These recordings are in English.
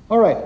All right.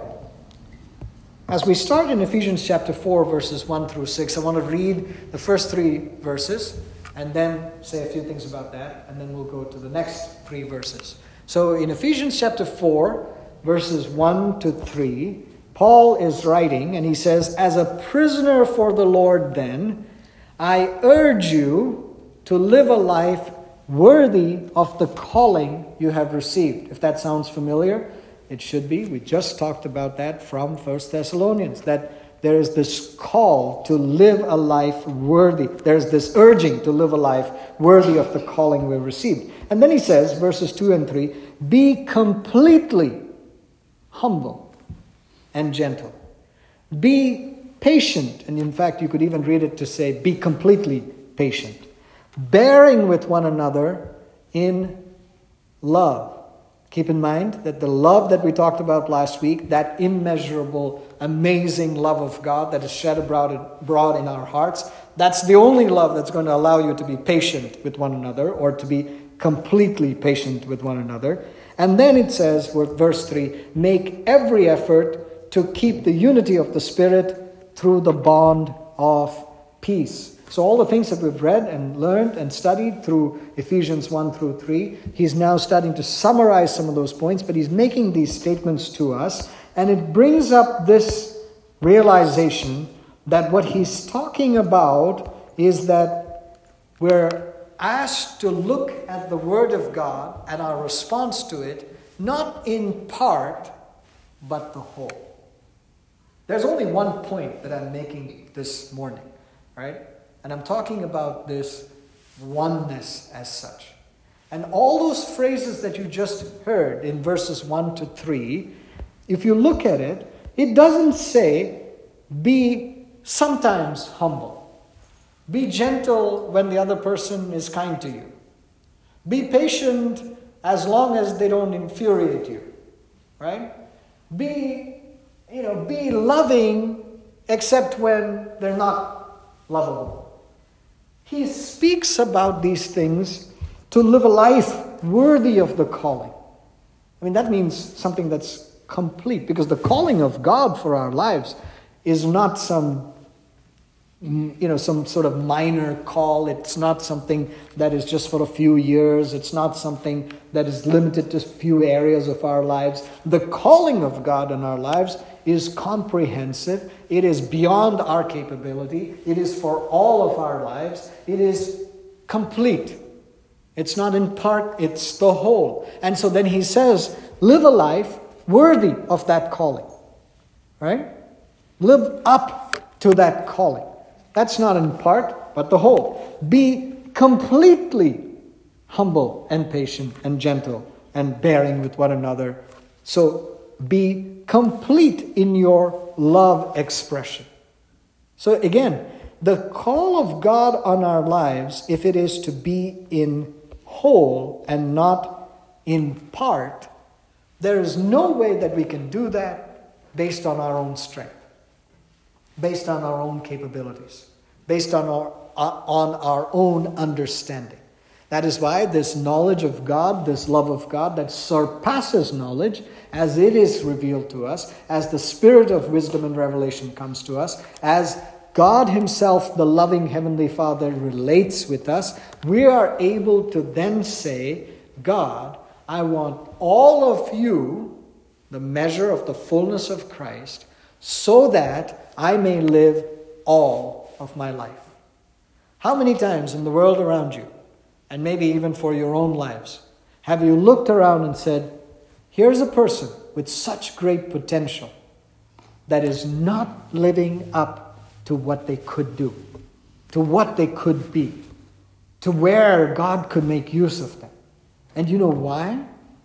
As we start in Ephesians chapter 4, verses 1 through 6, I want to read the first 3 verses and then say a few things about that, and then we'll go to the next 3 verses. So in Ephesians chapter 4, verses 1 to 3, Paul is writing, and he says, "As a prisoner for the Lord then, I urge you to live a life worthy of the calling you have received." If that sounds familiar, it should be. We just talked about that from 1 Thessalonians, that there is this call to live a life worthy. There's this urging to live a life worthy of the calling we received. And then he says, verses 2 and 3, "Be completely humble and gentle. Be patient." And in fact, you could even read it to say, "Be completely patient. Bearing with one another in love." Keep in mind that the love that we talked about last week, that immeasurable, amazing love of God that is shed abroad in our hearts, that's the only love that's going to allow you to be patient with one another, or to be completely patient with one another. And then it says, verse 3, "Make every effort to keep the unity of the Spirit through the bond of peace." So all the things that we've read and learned and studied through Ephesians 1 through 3, he's now starting to summarize some of those points, but he's making these statements to us, and it brings up this realization that what he's talking about is that we're asked to look at the Word of God and our response to it, not in part, but the whole. There's only one point that I'm making this morning, right? And I'm talking about this oneness as such. And all those phrases that you just heard in verses 1 to 3, if you look at it, it doesn't say, be sometimes humble. Be gentle when the other person is kind to you. Be patient as long as they don't infuriate you, right? Be loving except when they're not lovable. He speaks about these things to live a life worthy of the calling. I mean, that means something that's complete, because the calling of God for our lives is not some sort of minor call. It's not something that is just for a few years. It's not something that is limited to a few areas of our lives. The calling of God in our lives is comprehensive. It is beyond our capability. It is for all of our lives. It is complete. It's not in part, it's the whole. And so then he says, live a life worthy of that calling. Right? Live up to that calling. That's not in part, but the whole. Be completely humble and patient and gentle and bearing with one another. So be complete in your love expression. So again, the call of God on our lives, if it is to be in whole and not in part, there is no way that we can do that based on our own strength, based on our own capabilities, based on our own understanding. That is why this knowledge of God, this love of God that surpasses knowledge, as it is revealed to us, as the spirit of wisdom and revelation comes to us, as God himself, the loving Heavenly Father, relates with us, we are able to then say, God, I want all of you, the measure of the fullness of Christ, so that I may live all of my life. How many times in the world around you, and maybe even for your own lives, have you looked around and said, here's a person with such great potential that is not living up to what they could do, to what they could be, to where God could make use of them. And you know why?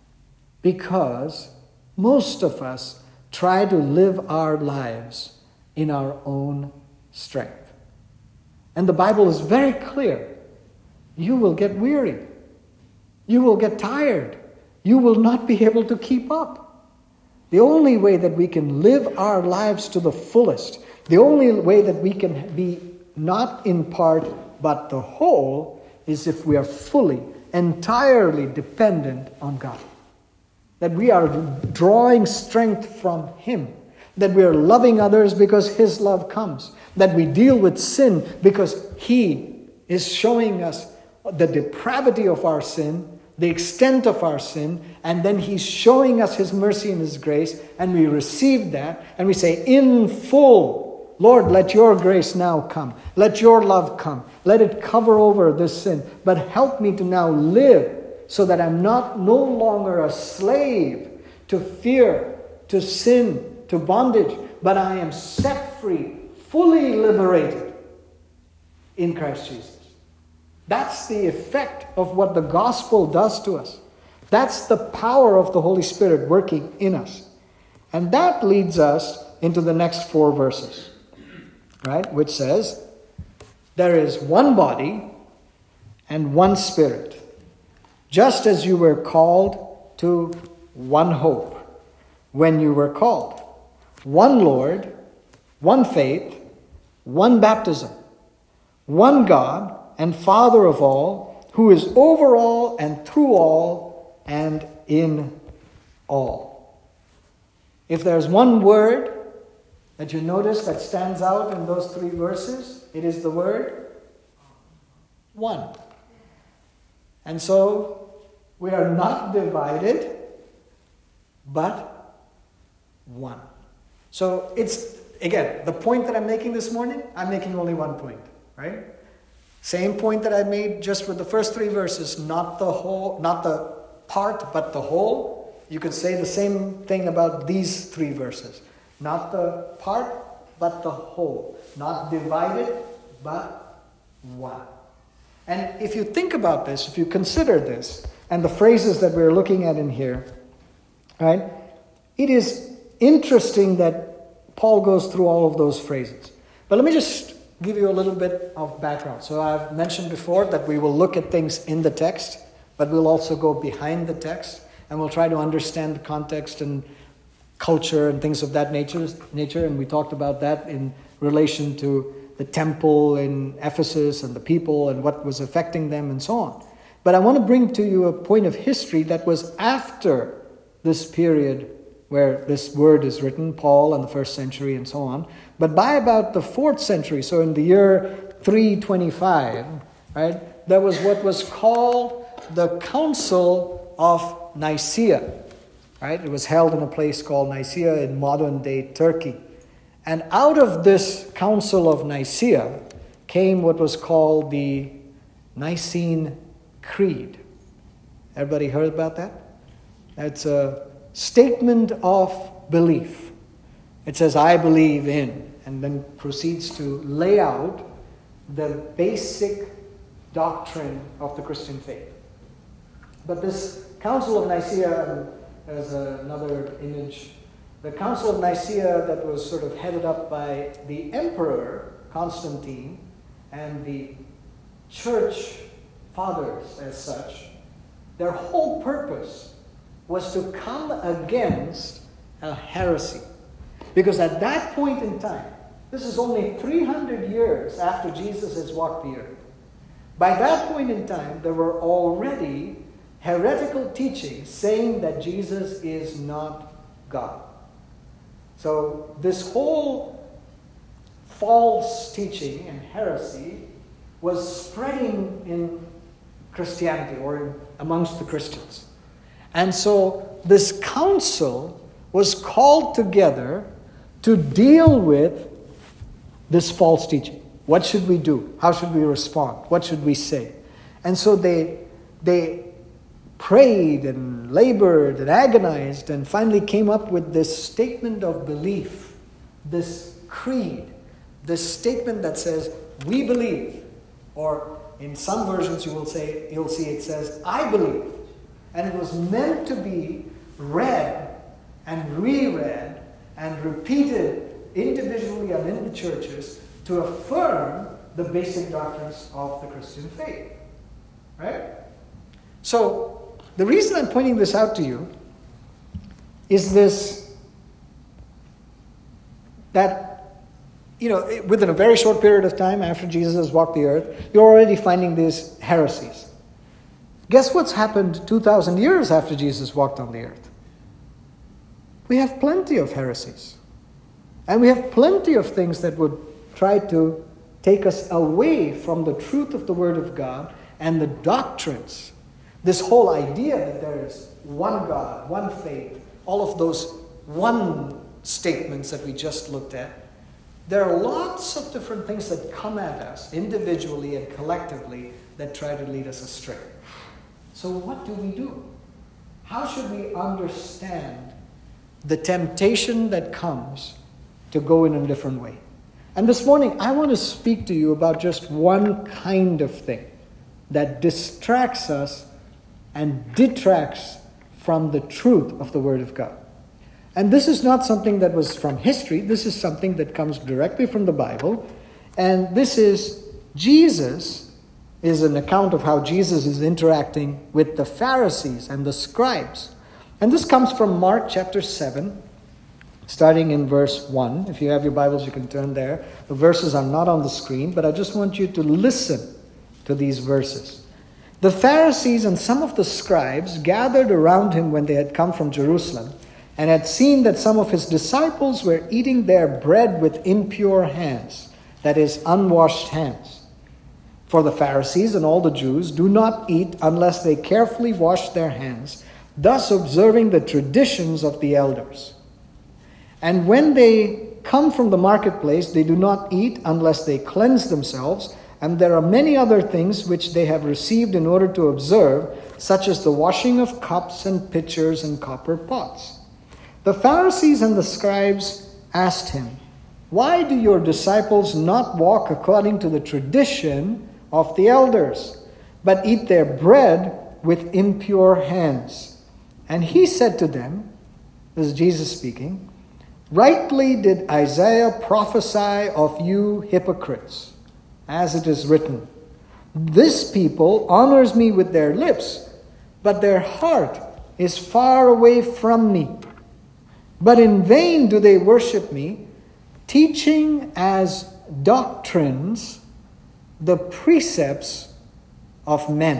Because most of us try to live our lives in our own strength. And the Bible is very clear. You will get weary. You will get tired. You will not be able to keep up. The only way that we can live our lives to the fullest, the only way that we can be not in part but the whole, is if we are fully, entirely dependent on God. that we are drawing strength from Him, that we are loving others because His love comes, that we deal with sin because He is showing us the depravity of our sin, the extent of our sin, and then He's showing us His mercy and His grace, and we receive that, and we say, in full, Lord, let your grace now come. Let your love come. Let it cover over this sin. But help me to now live so that I'm no longer a slave to fear, to sin, to bondage, but I am set free, fully liberated in Christ Jesus. That's the effect of what the gospel does to us. That's the power of the Holy Spirit working in us. And that leads us into the next 4 verses, right? Which says, there is one body and one Spirit, just as you were called to one hope when you were called. One Lord, one faith, one baptism, one God and Father of all, who is over all and through all and in all. If there's one word that you notice that stands out in those 3 verses, it is the word one. And so we are not divided, but one. So it's, again, the point that I'm making this morning, I'm making only one point, right? Same point that I made just with the first 3 verses, not the whole, not the part, but the whole. You could say the same thing about these 3 verses. Not the part, but the whole. Not divided, but one. And if you think about this, if you consider this, and the phrases that we're looking at in here, right, it is interesting that Paul goes through all of those phrases. But let me just give you a little bit of background. So I've mentioned before that we will look at things in the text, but we'll also go behind the text, and we'll try to understand the context and culture and things of that nature. And we talked about that in relation to the temple in Ephesus and the people and what was affecting them and so on. But I want to bring to you a point of history that was after this period where this word is written, Paul and the 1st century and so on. But by about the 4th century, so in the year 325, right, there was what was called the Council of Nicaea. Right? It was held in a place called Nicaea in modern-day Turkey. And out of this Council of Nicaea came what was called the Nicene Creed. Everybody heard about that? It's a statement of belief. It says, I believe in, and then proceeds to lay out the basic doctrine of the Christian faith. But this Council of Nicaea, as another image, the Council of Nicaea that was sort of headed up by the Emperor Constantine and the church fathers as such, their whole purpose was to come against a heresy. Because at that point in time, this is only 300 years after Jesus has walked the earth. By that point in time, there were already heretical teachings saying that Jesus is not God. So this whole false teaching and heresy was spreading in Christianity or amongst the Christians. And so this council was called together to deal with this false teaching. What should we do? How should we respond? What should we say? And so they prayed and labored and agonized and finally came up with this statement of belief, this creed, this statement that says, we believe, or in some versions you'll see it says, I believe. And it was meant to be read and reread and repeated individually and in the churches to affirm the basic doctrines of the Christian faith. Right? So, the reason I'm pointing this out to you is this, that, within a very short period of time after Jesus has walked the earth, you're already finding these heresies. Guess what's happened 2,000 years after Jesus walked on the earth? we have plenty of heresies. And we have plenty of things that would try to take us away from the truth of the Word of God and the doctrines. This whole idea that there is one God, one faith, all of those one statements that we just looked at. There are lots of different things that come at us individually and collectively that try to lead us astray. So what do we do? How should we understand the temptation that comes to go in a different way? And this morning, I want to speak to you about just one kind of thing that distracts us and detracts from the truth of the Word of God. And this is not something that was from history. This is something that comes directly from the Bible. And this is Jesus, is an account of how Jesus is interacting with the Pharisees and the scribes. And this comes from Mark chapter 7, starting in verse 1. If you have your Bibles, you can turn there. The verses are not on the screen, but I just want you to listen to these verses. The Pharisees and some of the scribes gathered around him when they had come from Jerusalem and had seen that some of his disciples were eating their bread with impure hands, that is, unwashed hands. For the Pharisees and all the Jews do not eat unless they carefully wash their hands, thus observing the traditions of the elders. And when they come from the marketplace, they do not eat unless they cleanse themselves, and there are many other things which they have received in order to observe, such as the washing of cups and pitchers and copper pots. The Pharisees and the scribes asked him, "Why do your disciples not walk according to the tradition of the elders, but eat their bread with impure hands?" And he said to them, this is Jesus speaking, "Rightly did Isaiah prophesy of you hypocrites, as it is written, 'This people honors me with their lips, but their heart is far away from me. But in vain do they worship me, teaching as doctrines the precepts of men,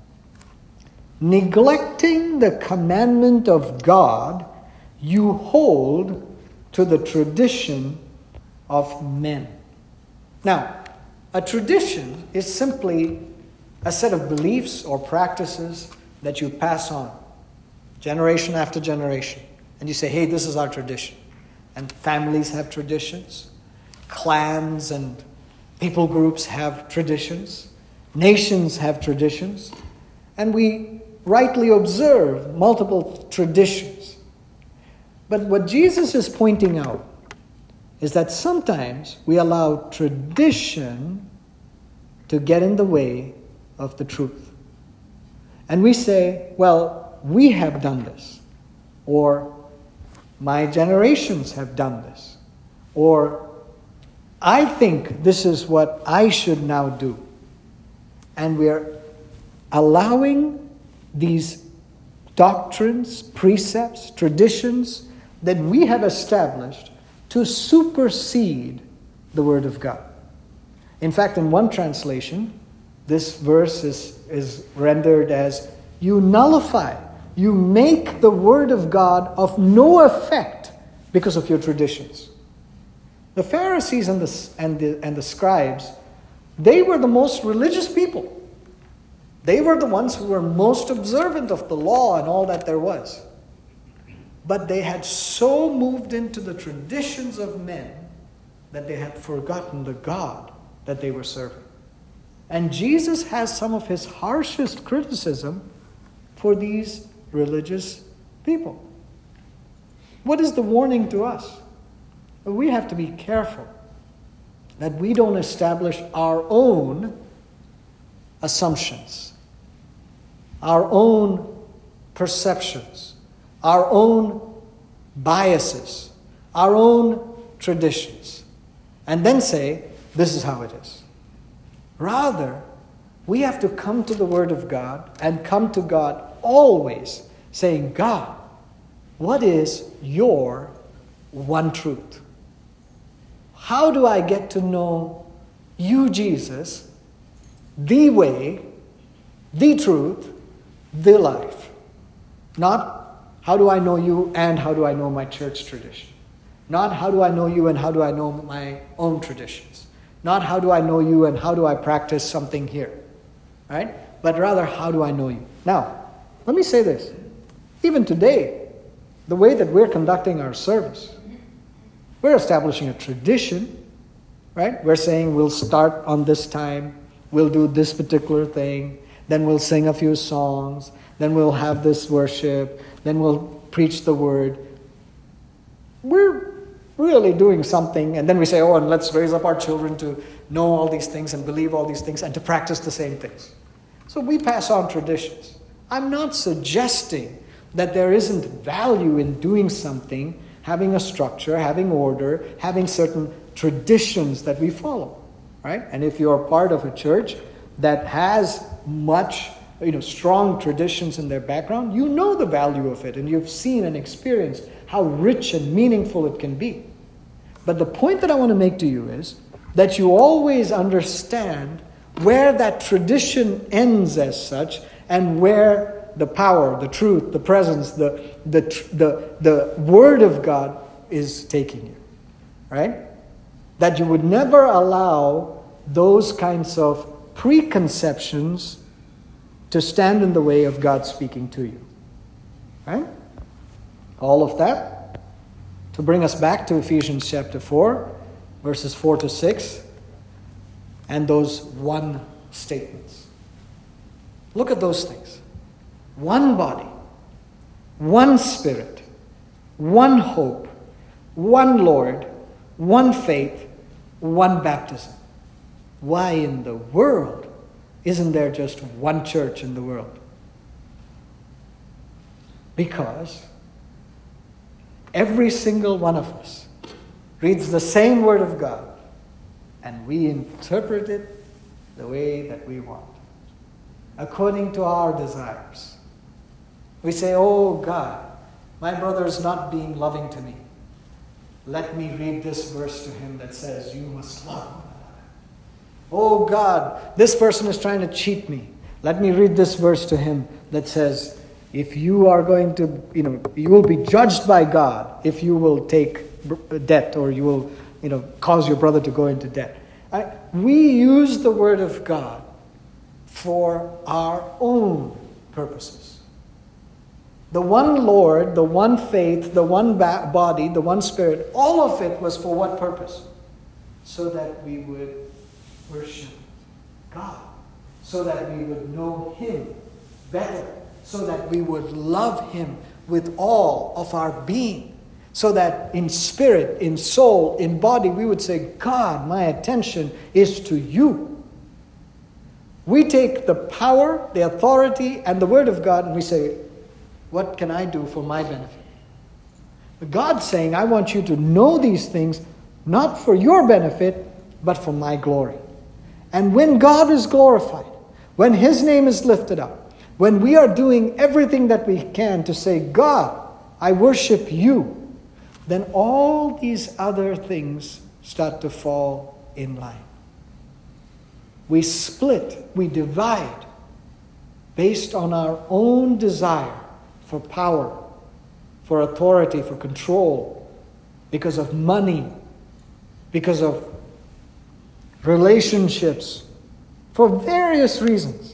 neglecting the commandment of God, you hold to the tradition of men.'" Now, a tradition is simply a set of beliefs or practices that you pass on generation after generation. And you say, hey, this is our tradition. And families have traditions. Clans and people groups have traditions. Nations have traditions. And we rightly observe multiple traditions. But what Jesus is pointing out is that sometimes we allow tradition to get in the way of the truth. And we say, well, we have done this, or my generations have done this, or I think this is what I should now do. And we are allowing these doctrines, precepts, traditions that we have established to supersede the Word of God. In fact, in one translation, this verse is rendered as, you nullify, you make the Word of God of no effect because of your traditions. The Pharisees and the scribes, they were the most religious people. They were the ones who were most observant of the law and all that there was. But they had so moved into the traditions of men that they had forgotten the God that they were serving. And Jesus has some of his harshest criticism for these religious people. What is the warning to us? Well, we have to be careful that we don't establish our own assumptions, our own perceptions, our own biases, our own traditions, and then say, this is how it is. Rather, we have to come to the Word of God and come to God always saying, God, what is your one truth? How do I get to know you, Jesus, the way, the truth, the life? Not how do I know you and how do I know my church tradition? Not how do I know you and how do I know my own traditions? Not how do I know you and how do I practice something here? Right? But rather, how do I know you? Now, let me say this. Even today, the way that we're conducting our service, we're establishing a tradition, right? We're saying we'll start on this time, we'll do this particular thing, then we'll sing a few songs, then we'll have this worship, then we'll preach the word. We're really doing something, and then we say, and let's raise up our children to know all these things and believe all these things and to practice the same things. So we pass on traditions. I'm not suggesting that there isn't value in doing something, having a structure, having order, having certain traditions that we follow, right? And if you're part of a church that has much, strong traditions in their background, you know the value of it, and you've seen and experienced how rich and meaningful it can be. But the point that I want to make to you is that you always understand where that tradition ends as such and where the power, the truth, the presence, the Word of God is taking you, right? That you would never allow those kinds of preconceptions to stand in the way of God speaking to you, right? All of that to bring us back to Ephesians chapter 4, verses 4 to 6, and those one statements. Look at those things. One body, one Spirit, one hope, one Lord, one faith, one baptism. Why in the world isn't there just one church in the world? Because every single one of us reads the same Word of God, and we interpret it the way that we want, according to our desires. We say, God, my brother is not being loving to me. Let me read this verse to him that says, you must love one another. God, this person is trying to cheat me. Let me read this verse to him that says, if you are going to, you will be judged by God if you will take debt or you will, cause your brother to go into debt. We use the Word of God for our own purposes. The one Lord, the one faith, the one body, the one Spirit, all of it was for what purpose? So that we would worship God. So that we would know Him better. So that we would love Him with all of our being. So that in spirit, in soul, in body, we would say, God, my attention is to you. We take the power, the authority, and the Word of God, and we say, what can I do for my benefit? But God's saying, I want you to know these things, not for your benefit, but for my glory. And when God is glorified, when His name is lifted up, when we are doing everything that we can to say, God, I worship you, then all these other things start to fall in line. We split, we divide based on our own desire for power, for authority, for control, because of money, because of relationships, for various reasons.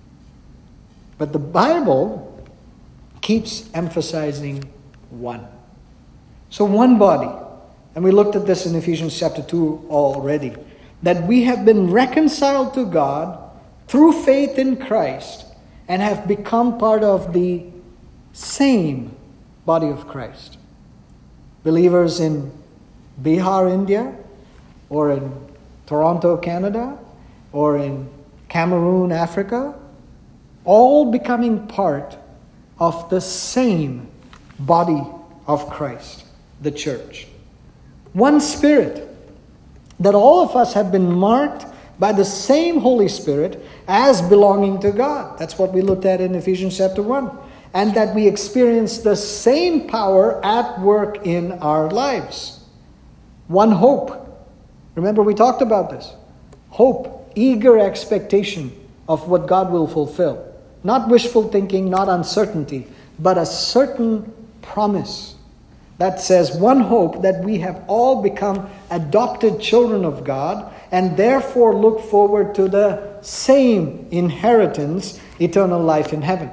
But the Bible keeps emphasizing one. So one body, and we looked at this in Ephesians chapter 2 already, that we have been reconciled to God through faith in Christ and have become part of the same body of Christ. Believers in Bihar, India, or in Toronto, Canada, or in Cameroon, Africa, all becoming part of the same body of Christ, the church. One Spirit, that all of us have been marked by the same Holy Spirit as belonging to God. That's what we looked at in Ephesians chapter 1. And that we experience the same power at work in our lives. One hope. Remember, we talked about this. Hope, eager expectation of what God will fulfill. Not wishful thinking, not uncertainty, but a certain promise that says, one hope, that we have all become adopted children of God and therefore look forward to the same inheritance, eternal life in heaven.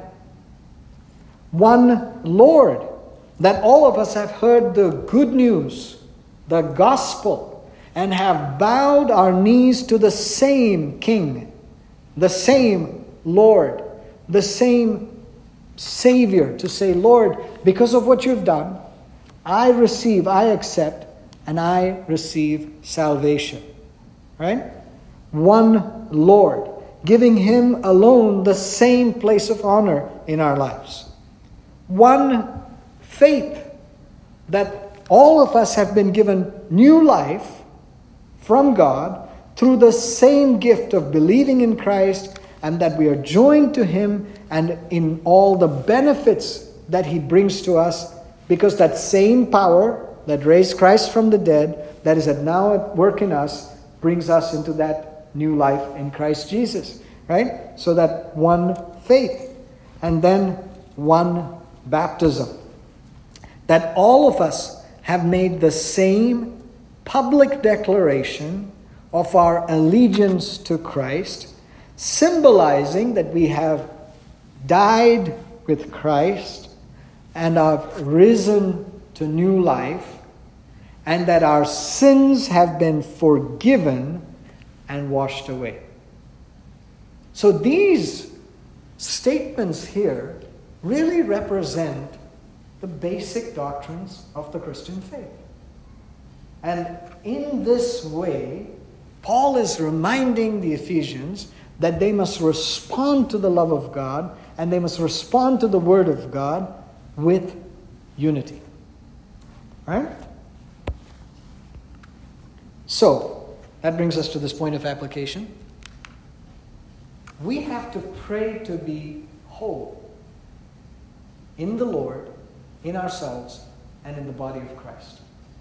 One Lord, that all of us have heard the good news, the gospel, and have bowed our knees to the same King, the same Lord, the same Savior, to say, Lord, because of what you've done, I receive, I accept, and I receive salvation. Right? One Lord, giving Him alone the same place of honor in our lives. One faith, that all of us have been given new life from God through the same gift of believing in Christ, and that we are joined to Him and in all the benefits that He brings to us, because that same power that raised Christ from the dead, that is now at work in us, brings us into that new life in Christ Jesus. Right? So that one faith, and then one baptism. That all of us have made the same public declaration of our allegiance to Christ, symbolizing that we have died with Christ and have risen to new life, and that our sins have been forgiven and washed away. So these statements here really represent the basic doctrines of the Christian faith. And in this way, Paul is reminding the Ephesians that they must respond to the love of God and they must respond to the Word of God with unity. Right? So, that brings us to this point of application. We have to pray to be whole in the Lord, in ourselves, and in the body of Christ.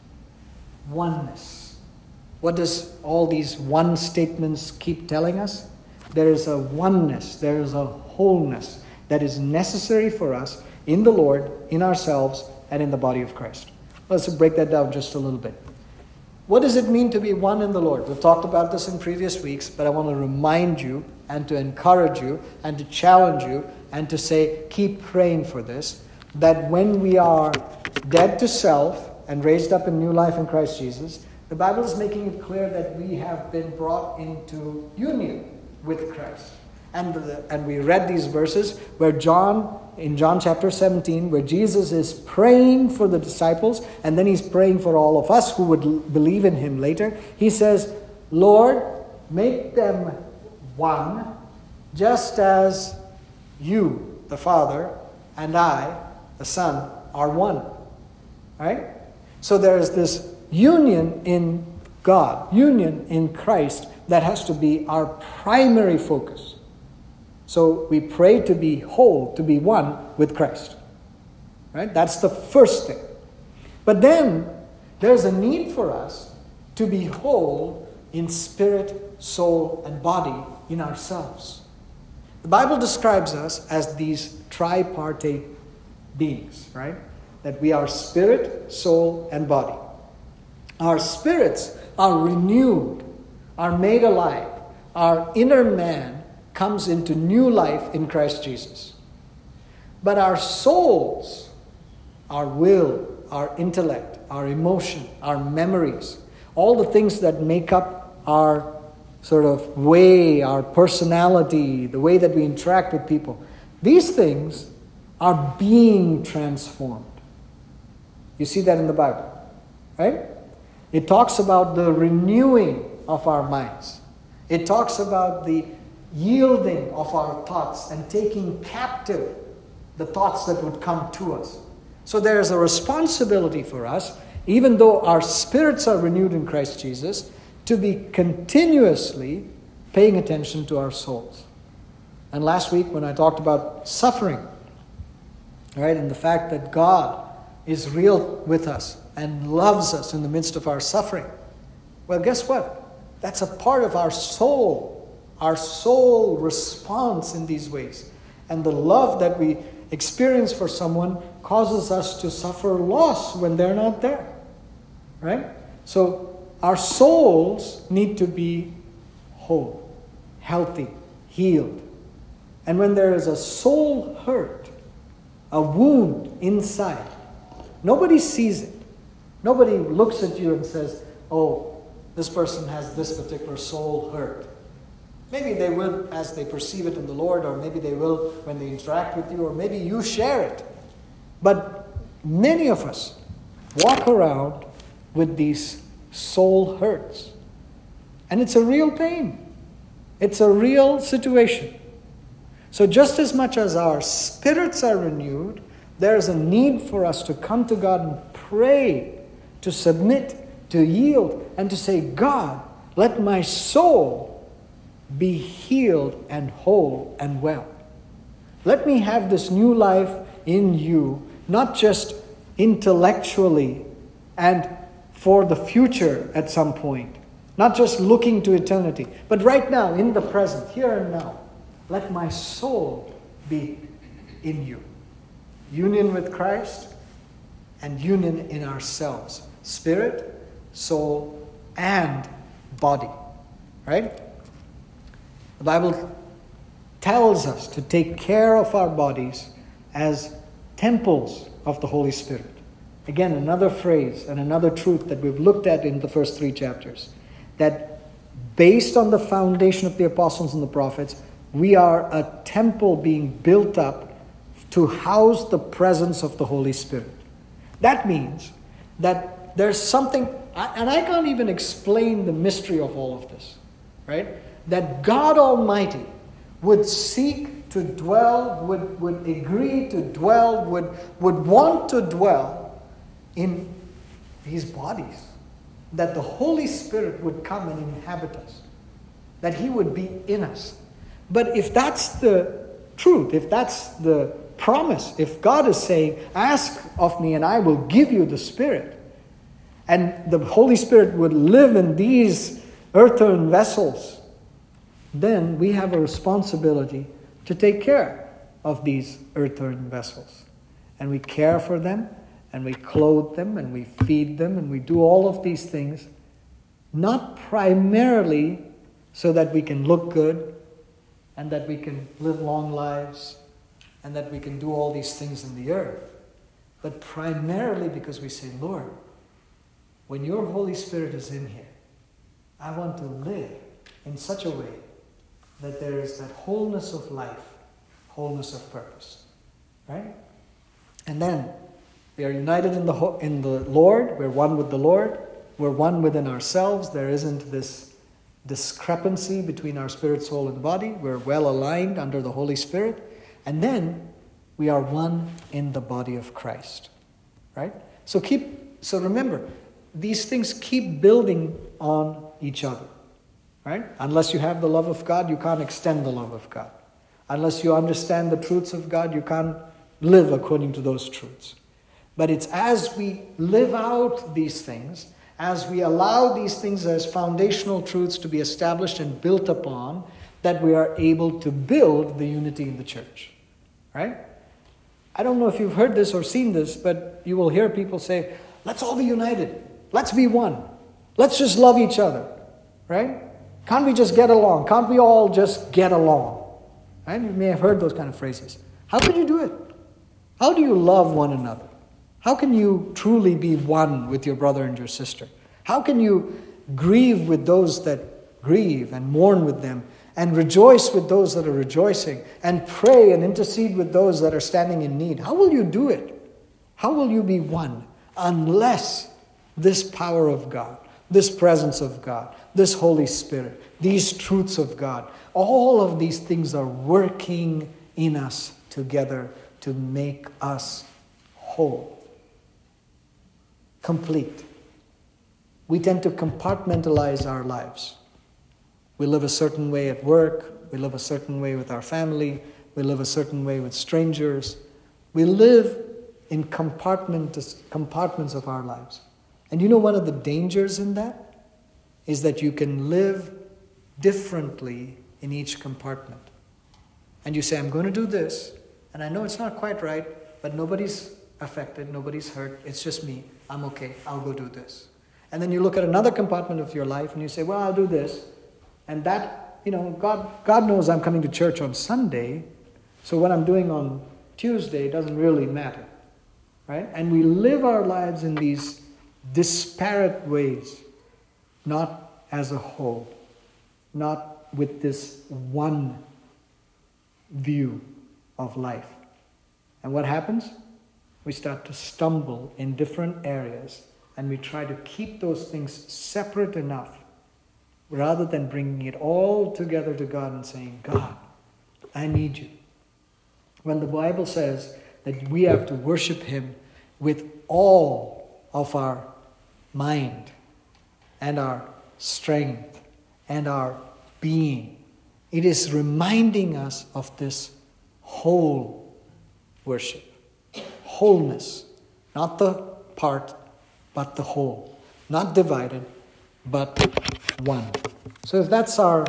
Oneness. What does all these one statements keep telling us? There is a oneness, there is a wholeness that is necessary for us in the Lord, in ourselves, and in the body of Christ. Let's break that down just a little bit. What does it mean to be one in the Lord? We've talked about this in previous weeks, but I want to remind you and to encourage you and to challenge you and to say, keep praying for this, that when we are dead to self and raised up in new life in Christ Jesus, the Bible is making it clear that we have been brought into union with Christ. And we read these verses where in John chapter 17, where Jesus is praying for the disciples, and then He's praying for all of us who would believe in Him later. He says, Lord, make them one, just as you, the Father, and I, the Son, are one. Right? So there is this union in God, union in Christ, that has to be our primary focus. So we pray to be whole, to be one with Christ. Right? That's the first thing. But then there's a need for us to be whole in spirit, soul, and body in ourselves. The Bible describes us as these tripartite beings, right? That we are spirit, soul, and body. Our spirits are renewed, are made alive. Our inner man comes into new life in Christ Jesus. But our souls, our will, our intellect, our emotion, our memories, all the things that make up our sort of way, our personality, the way that we interact with people, these things are being transformed. You see that in the Bible, right? It talks about the renewing of our minds. It talks about the yielding of our thoughts and taking captive the thoughts that would come to us. So there is a responsibility for us, even though our spirits are renewed in Christ Jesus, to be continuously paying attention to our souls. And last week when I talked about suffering, right, and the fact that God is real with us and loves us in the midst of our suffering, well, guess what? That's a part of our soul. Our soul responds in these ways. And the love that we experience for someone causes us to suffer loss when they're not there. Right? So our souls need to be whole, healthy, healed. And when there is a soul hurt, a wound inside, nobody sees it. Nobody looks at you and says, oh, this person has this particular soul hurt. Maybe they will as they perceive it in the Lord, or maybe they will when they interact with you, or maybe you share it. But many of us walk around with these soul hurts. And it's a real pain. It's a real situation. So just as much as our spirits are renewed, there is a need for us to come to God and pray, to submit, to yield, and to say, God, let my soul be healed and whole and well. Let me have this new life in you, not just intellectually and for the future at some point, not just looking to eternity, but right now, in the present, here and now. Let my soul be in you. Union with Christ and union in ourselves. Spirit, soul, and body. Right? The Bible tells us to take care of our bodies as temples of the Holy Spirit. Again, another phrase and another truth that we've looked at in the first 3 chapters. That based on the foundation of the apostles and the prophets, we are a temple being built up to house the presence of the Holy Spirit. That means that there's something, and I can't even explain the mystery of all of this, right? That God Almighty would seek to dwell, would agree to dwell, would want to dwell in these bodies. That the Holy Spirit would come and inhabit us. That He would be in us. But if that's the truth, if that's the promise, if God is saying, ask of me and I will give you the Spirit, and the Holy Spirit would live in these earthen vessels, then we have a responsibility to take care of these earthen vessels. And we care for them, and we clothe them, and we feed them, and we do all of these things, not primarily so that we can look good, and that we can live long lives, and that we can do all these things in the earth, but primarily because we say, Lord, when your Holy Spirit is in here, I want to live in such a way that there is that wholeness of life, wholeness of purpose, right? And then we are united in the Lord, we're one with the Lord, we're one within ourselves, there isn't this discrepancy between our spirit, soul, and body. We're well aligned under the Holy Spirit. And then we are one in the body of Christ. Right? So remember, these things keep building on each other. Right? Unless you have the love of God, you can't extend the love of God. Unless you understand the truths of God, you can't live according to those truths. But it's as we live out these things, as we allow these things as foundational truths to be established and built upon, that we are able to build the unity in the church. Right? I don't know if you've heard this or seen this, but you will hear people say, let's all be united. Let's be one. Let's just love each other. Right? Can't we just get along? Can't we all just get along? Right? You may have heard those kind of phrases. How can you do it? How do you love one another? How can you truly be one with your brother and your sister? How can you grieve with those that grieve and mourn with them, and rejoice with those that are rejoicing, and pray and intercede with those that are standing in need? How will you do it? How will you be one unless this power of God, this presence of God, this Holy Spirit, these truths of God, all of these things are working in us together to make us whole? Complete. We tend to compartmentalize our lives. We live a certain way at work. We live a certain way with our family. We live a certain way with strangers. We live in compartments of our lives. And you know one of the dangers in that is that you can live differently in each compartment. And you say, I'm going to do this, And I know it's not quite right, but nobody's affected, nobody's hurt. It's just me. I'm okay. I'll go do this. And then you look at another compartment of your life and you say, well, I'll do this. And that, God knows I'm coming to church on Sunday, so what I'm doing on Tuesday doesn't really matter. Right? And we live our lives in these disparate ways, not as a whole, not with this one view of life. And what happens? We start to stumble in different areas, and we try to keep those things separate enough rather than bringing it all together to God and saying, God, I need you. When the Bible says that we have to worship Him with all of our mind and our strength and our being, it is reminding us of this whole worship. Wholeness. Not the part, but the whole. Not divided, but one. So if that's our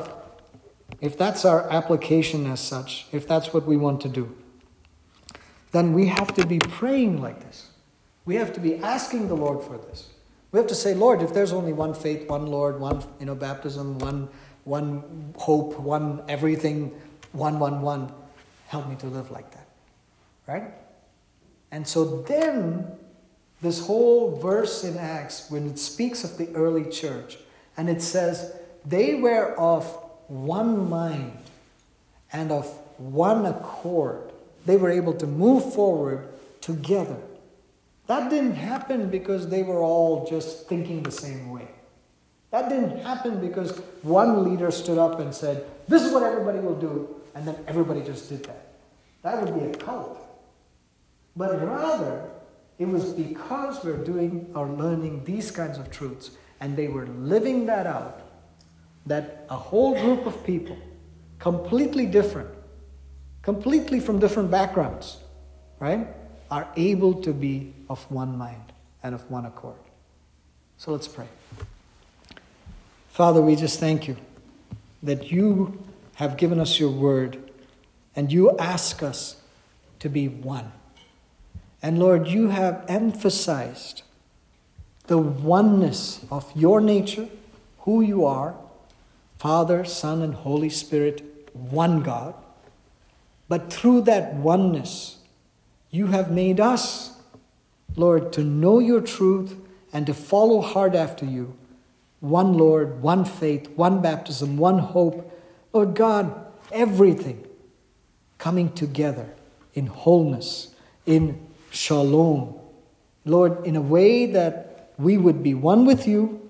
application as such, if that's what we want to do, then we have to be praying like this. We have to be asking the Lord for this. We have to say, Lord, if there's only one faith, one Lord, one baptism, one hope, one everything, one, help me to live like that. Right? And so then, this whole verse in Acts, when it speaks of the early church, and it says, they were of one mind and of one accord. They were able to move forward together. That didn't happen because they were all just thinking the same way. That didn't happen because one leader stood up and said, this is what everybody will do, and then everybody just did that. That would be a cult. But rather, it was because we're doing or learning these kinds of truths, and they were living that out, that a whole group of people, completely different, completely from different backgrounds, right, are able to be of one mind and of one accord. So let's pray. Father, we just thank you that you have given us your word, and you ask us to be one. And Lord, you have emphasized the oneness of your nature, who you are, Father, Son, and Holy Spirit, one God. But through that oneness, you have made us, Lord, to know your truth and to follow hard after you. One Lord, one faith, one baptism, one hope. Lord God, everything coming together in wholeness, in shalom. Lord, in a way that we would be one with you,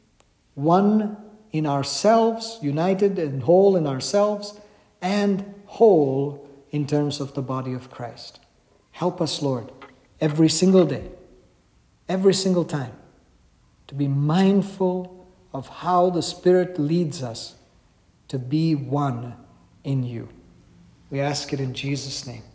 one in ourselves, united and whole in ourselves, and whole in terms of the body of Christ. Help us, Lord, every single day, every single time, to be mindful of how the Spirit leads us to be one in you. We ask it in Jesus' name.